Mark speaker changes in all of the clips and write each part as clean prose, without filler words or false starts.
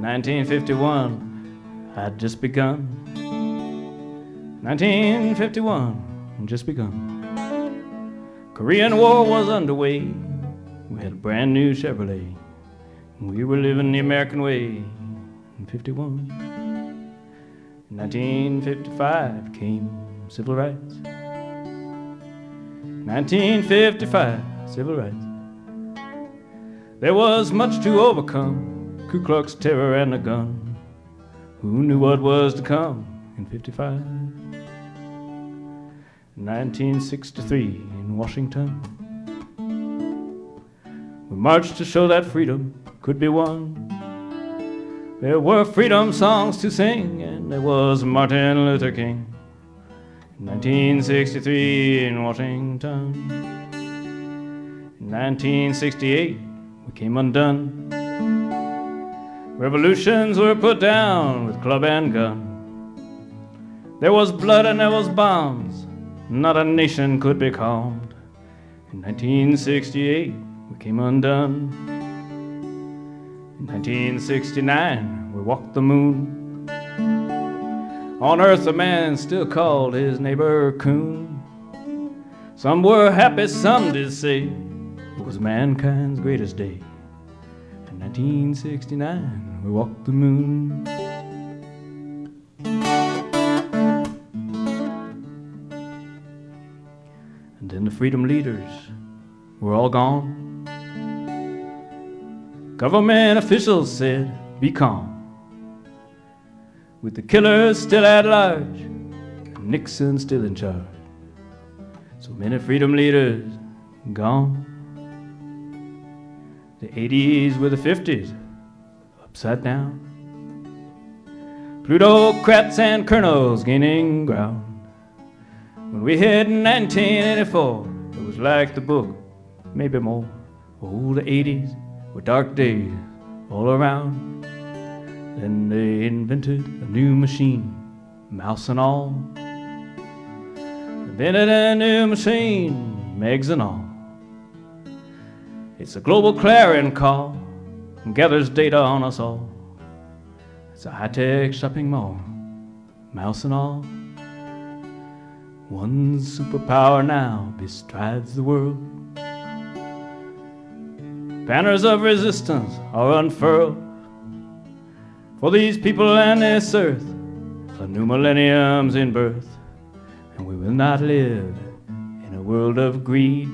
Speaker 1: 1951 had just begun. 1951 had just begun. Korean War was underway. We had a brand new Chevrolet. We were living the American way in 51. In 1955 came civil rights. 1955, civil rights. There was much to overcome, Ku Klux terror and the gun. Who knew what was to come in 55? 1963 in Washington, we marched to show that freedom could be won. There were freedom songs to sing, and there was Martin Luther King. In 1963 in Washington. In 1968 we came undone. Revolutions were put down with club and gun. There was blood and there was bombs. Not a nation could be calmed. In 1968 we came undone. In 1969 we walked the moon. On earth a man still called his neighbor coon. Some were happy, some did say it was mankind's greatest day. In 1969 we walked the moon. And then the freedom leaders were all gone. Government officials said, be calm. With the killers still at large, and Nixon still in charge. So many freedom leaders gone. The 80s were the 50s, upside down. Plutocrats and colonels gaining ground. When we hit 1984, it was like the book, maybe more. Oh, the 80s were dark days all around. Then they invented a new machine, mouse and all. Invented a new machine, megs and all. It's a global clarion call and gathers data on us all. It's a high-tech shopping mall, mouse and all. One superpower now bestrides the world. Banners of resistance are unfurled for these people and this earth. A new millennium's in birth, and we will not live in a world of greed.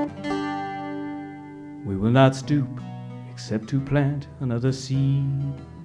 Speaker 1: We will not stoop except to plant another seed.